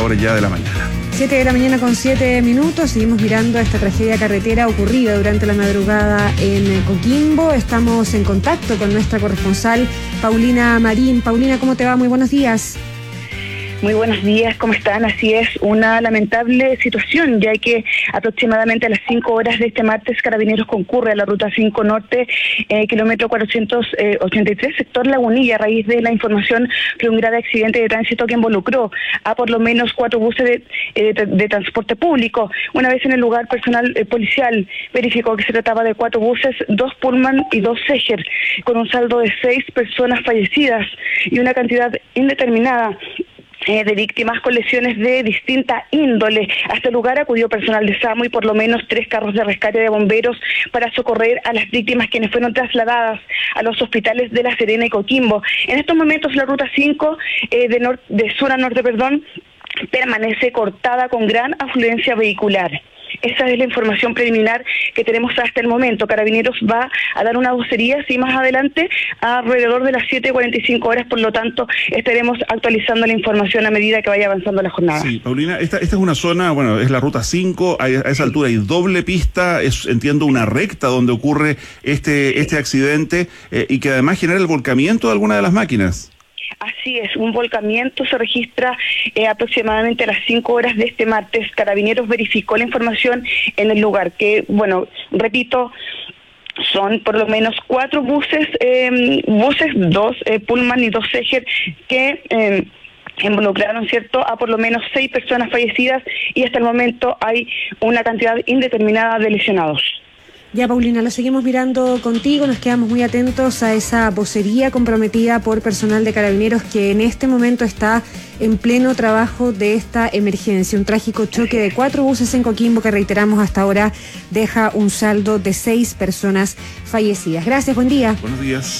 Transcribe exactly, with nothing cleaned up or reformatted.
hora ya de la mañana. siete de la mañana con siete minutos, seguimos mirando esta tragedia carretera ocurrida durante la madrugada en Coquimbo. Estamos en contacto con nuestra corresponsal Paulina Marín. Paulina, ¿cómo te va? Muy buenos días. Muy buenos días, ¿cómo están? Así es, una lamentable situación, ya que aproximadamente a las cinco horas de este martes Carabineros concurre a la Ruta cinco Norte, eh, kilómetro cuatrocientos ochenta y tres, sector Lagunilla, a raíz de la información de un grave accidente de tránsito que involucró a por lo menos cuatro buses de, eh, de, de transporte público. Una vez en el lugar, personal eh, policial verificó que se trataba de cuatro buses, dos Pullman y dos Seger, con un saldo de seis personas fallecidas y una cantidad indeterminada Eh, de víctimas con lesiones de distinta índole. A este lugar acudió personal de SAMU y por lo menos tres carros de rescate de bomberos para socorrer a las víctimas, quienes fueron trasladadas a los hospitales de La Serena y Coquimbo. En estos momentos la ruta cinco eh, de, nor- de sur a norte, perdón, permanece cortada con gran afluencia vehicular. Esa es la información preliminar que tenemos hasta el momento. Carabineros va a dar una vocería, sí, más adelante, alrededor de las siete cuarenta y cinco horas, por lo tanto, estaremos actualizando la información a medida que vaya avanzando la jornada. Sí, Paulina, esta, esta es una zona, bueno, es la ruta cinco, a, a esa altura hay doble pista, es, entiendo, una recta donde ocurre este, este accidente eh, y que además genera el volcamiento de alguna de las máquinas. Así es, un volcamiento se registra eh, aproximadamente a las cinco horas de este martes. Carabineros verificó la información en el lugar, que, bueno, repito, son por lo menos cuatro buses, eh, buses, dos eh, Pullman y dos Seger, que eh, involucraron, ¿cierto?, a por lo menos seis personas fallecidas y hasta el momento hay una cantidad indeterminada de lesionados. Ya, Paulina, lo seguimos mirando contigo, nos quedamos muy atentos a esa vocería comprometida por personal de Carabineros que en este momento está en pleno trabajo de esta emergencia. Un trágico choque de cuatro buses en Coquimbo que, reiteramos, hasta ahora deja un saldo de seis personas fallecidas. Gracias, buen día. Buenos días.